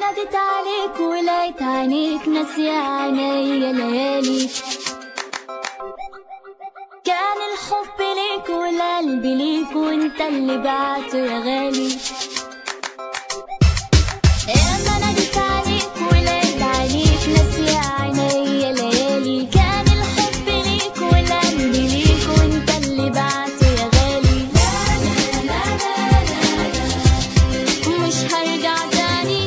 نادت عليك ولقيت عينيك ناسية عينيا ليالي. كان الحب ليك والقلب ليك وانت اللي بعته يا غالي. ياما نادت عليك ولقيت عينيك ناسية عينيا ليالي. كان الحب ليك والقلب ليك وانت اللي بعته يا غالي. مش هرجع تاني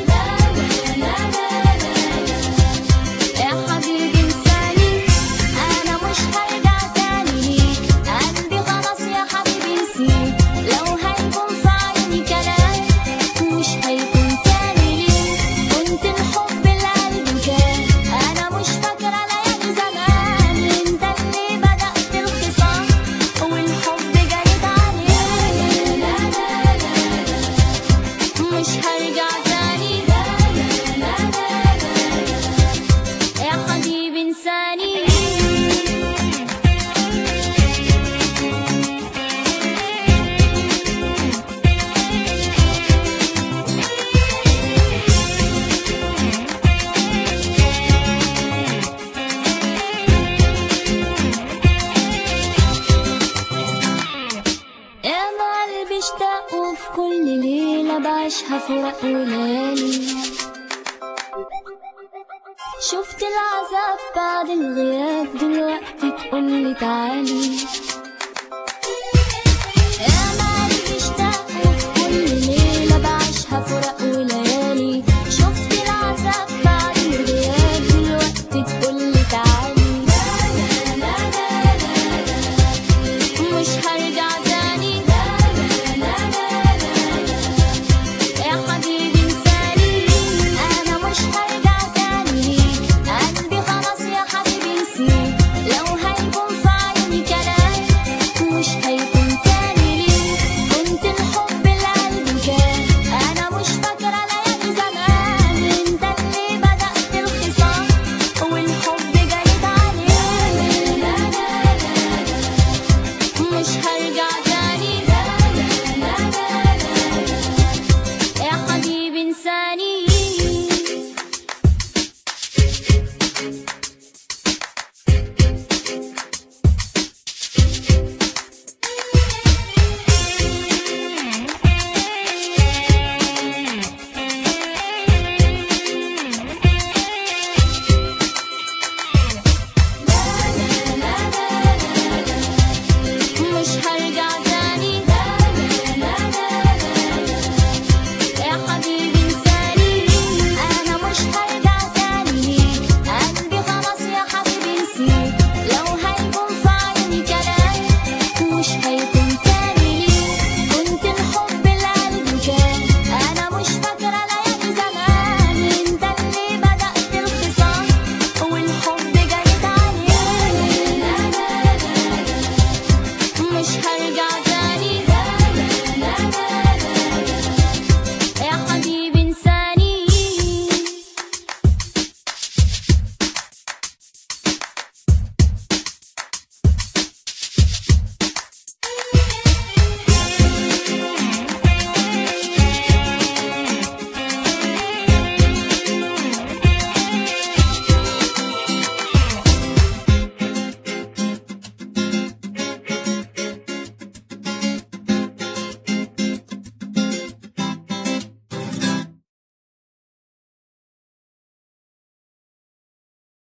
يا حبيبي انساني. انا مش هرجع تاني ليك، قلبي خلاص يا حبيبي نسيت. لو هيكون في عيني كلام مش هيكون تاني ليك. كنت الحب القلب كان، انا مش فاكرة ليالي زمان. انت اللي بدأت الخصام والحب جريت عليك. مش هرجع تاني يا حبيبي انساني. ياما قلبي اشتاق وفي كل ليلة بعيشها فراق وليالي. شفت العذاب بعد الغياب دلوقتي تقولي تعالي.